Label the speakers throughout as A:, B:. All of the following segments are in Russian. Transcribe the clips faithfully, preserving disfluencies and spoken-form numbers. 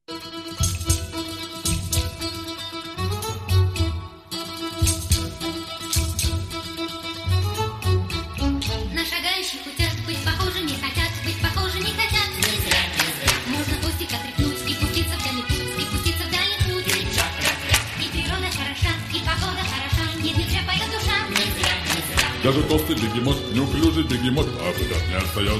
A: Даже толстый бегемот, неуклюжий бегемот, а куда не отстает.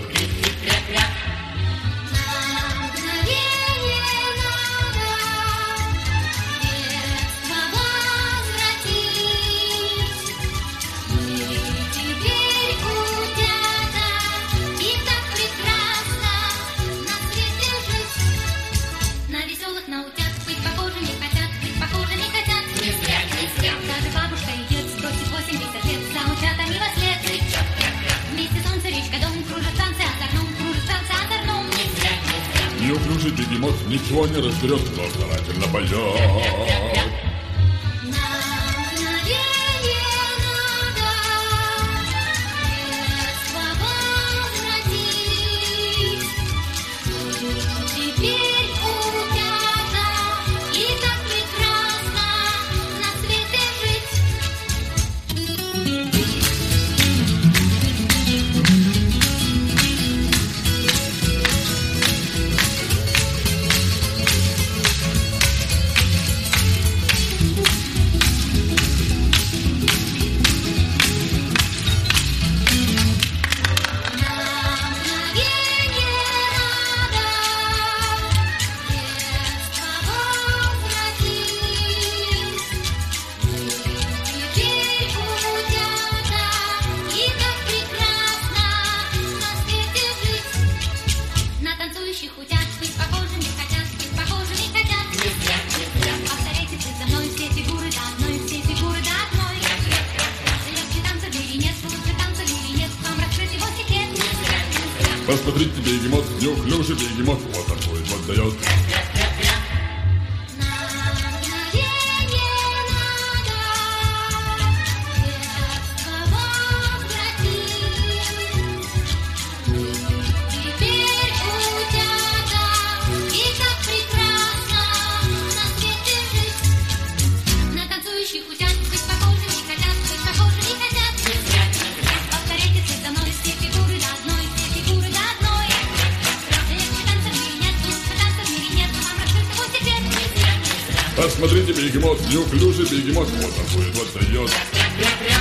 A: Неуклюжий бегемот ничего не разберет, но старательно поет. Посмотрите, бегемот, неуклюжий бегемот, вот такой вот дает. Посмотрите, бегемот, неуклюжий бегемот, вот такой вот дает.